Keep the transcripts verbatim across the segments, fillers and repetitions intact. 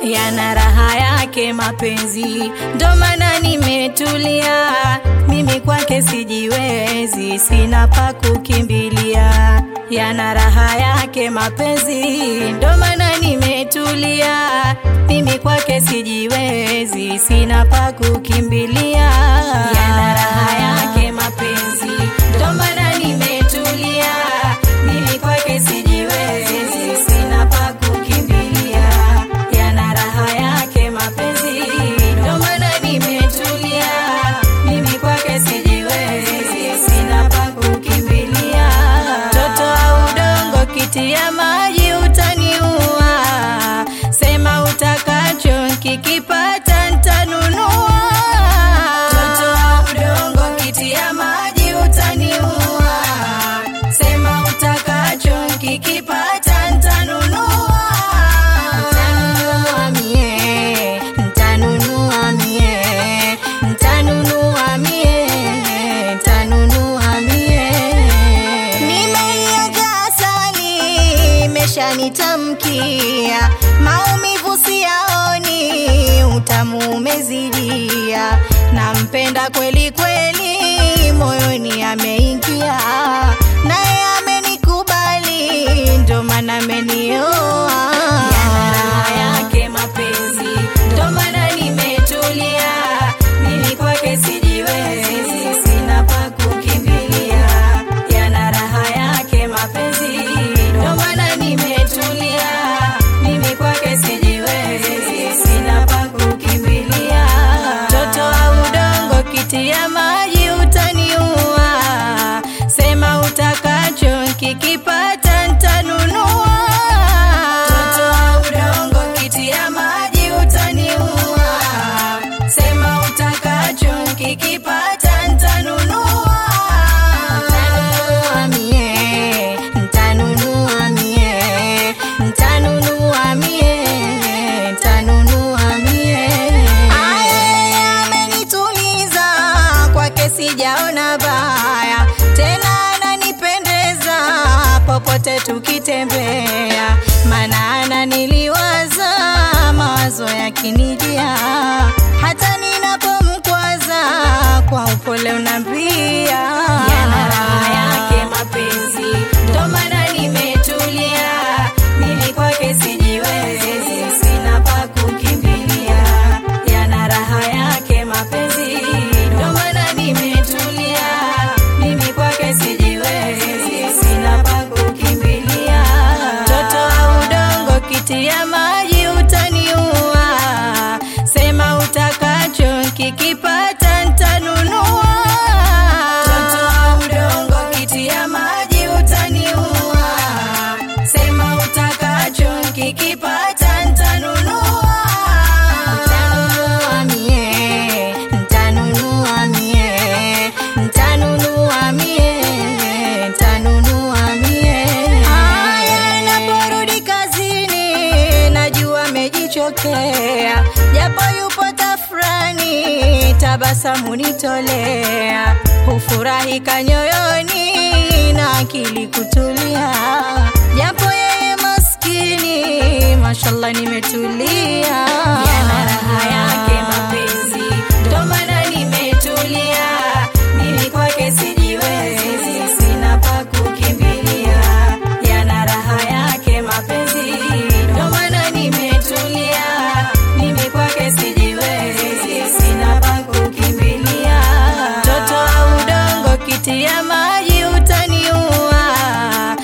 yana raha yake mapenzi, ndo maana nimetulia. Mimi kwake sijiwezi, sina pa kukimbilia. Yana raha yake mapenzi, ndo maana nimetulia. Mimi kwake sijiwezi, sina pa kukimbilia. Yana raha yake mapenzi, ndo maana nimetulia. Mimi kwake sijiwezi, sina pa kukimbilia. Yana raha yake mapenzi, ndo maana nimetulia. Mimi kwake sijiwezi, sina pa kukimbilia. Toto au udongo kitia maji utaniua. Sema utakacho kikipata nitanunua. Toto au udongo kitia maji utaniua. Sema utakacho kikipata nitanunua. Nitanunua mie, nitanunua mie, nitanunua mie, nitanunua mie. Nimeiaga asali, imeshanitamkia. Maumivu siyaoni, utamu umezidia. Nampenda kweli kweli, moyoni ameingia. Naye amenikubali, ndo maana amenioa. Yana raha yake mapenzi, ndo maana nimetulia. Mimi kwake sijiwezi, sina pa kukimbilia. Yana raha yake mapenzi, ndo maana nimetulia. Mimi kwake sijiwezi, sina pa kukimbilia. Toto au udongo kitia maji utaniua. Sema utakacho kikipata nitanunua. Toto au udongo kitia maji utaniua. Sema utakacho kikipata nitanunua. Nitanunua mie, nitanunua mie, nitanunua mie, nitanunua mie. Aye amenituliza, kwake sijaona baya. Tena ananipendeza, popote tukitembea. Maana ananiliwaza, mawazo yakinijia. Hata ninapomkwaza, kwa upole unambia. Yana raha yake mapenzi, ndo maana nimetulia. Mimi kwake sijiwezi, sina pa kukimbilia. Yana raha yake mapenzi, ndo maana nimetulia. Mimi kwake sijiwezi, sina pa kukimbilia. Toto au udongo kitia maji utaniua. Sema utakacho kikipata nitanunua. Toto au udongo kitia maji utaniua. Sema utakacho kikipata nitanunua. Nitanunua mie, nitanunua mie, nitanunua mie, nitanunua mie. Haya naporudi kazini, najua amejichokea. Japo yupo tafrani, tabasamu nitolea. Hufurahi kanyoyoni, na akili kutulia. Japo yeye maskini, mashallah nimetulia. Yana raha yake mapenzi, ndo maana nimetulia. Mimi kwake sijiwezi, sina pa kukimbilia. Yana raha yake mapenzi, ndo maana nimetulia. Mimi kwake sijiwezi, sina pa kukimbilia. Toto au udongo kitia maji utaniua.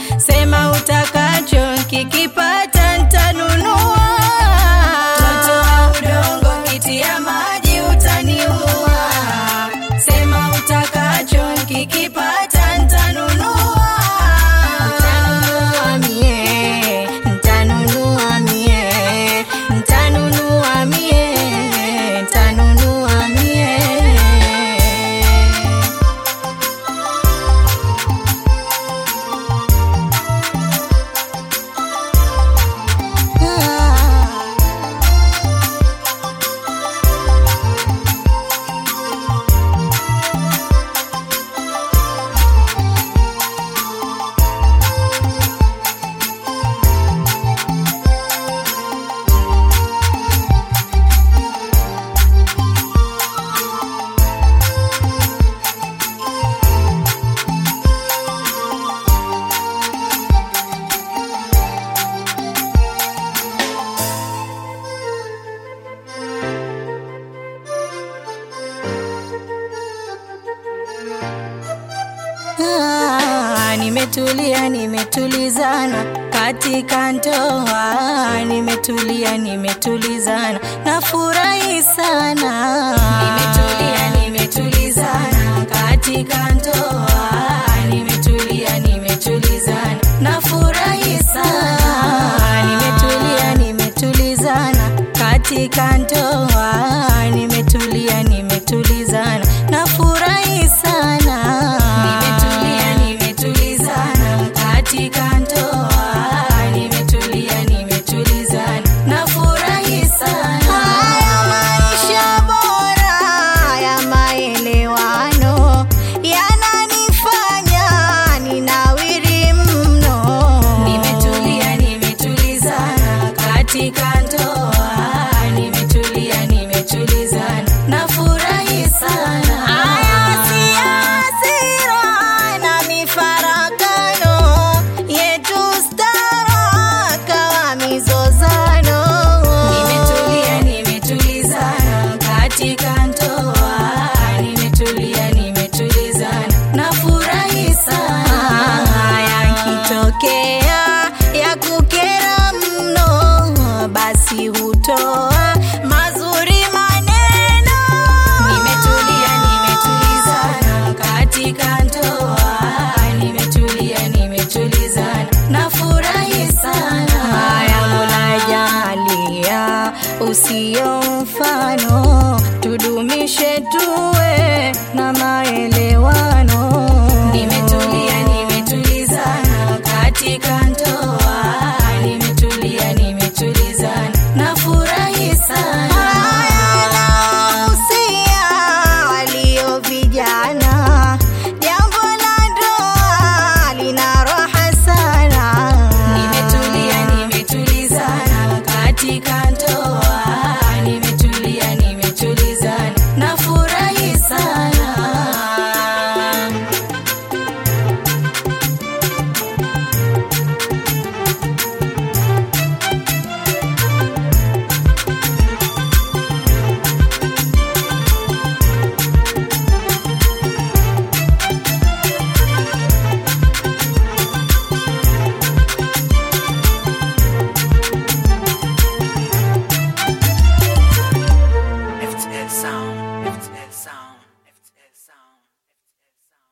nimetulia nimetulizana katika ndoa, nimetulia nimetulizana nafurahi sana. Nimetulia nimetulizana katika ndoa, nimetulia nimetulizana nafurahi sana. Nimetulia nimetulizana katika ndoa, nimetulia nimetulizana nafurahi sana. Nimetulia nimetulizana katika ndoa, nimetulia nimetulizana nafurahi sana. Haya maisha bora ya maelewano yananifanya ninawiri mno. Nimetulia nimetulizana katika ndoa, nimetulia nimetulizana nafurahi sana. Haya si hasira na mifarakano yetu staraka wa mizozano. Nimetulia nimetulizana katika ndoa, nimetulia nimetulizana nafurahi sana. Yakitokea ya kukera mno, basi hutoa mazuri maneno. Nimetulia nimetulizana katika ndoa, nimetulia nimetulizana nafurahi sana. Haya Mola jalia usio mfano, tudumishe tuwe na maelewano. Nimetulia nimetulizana katika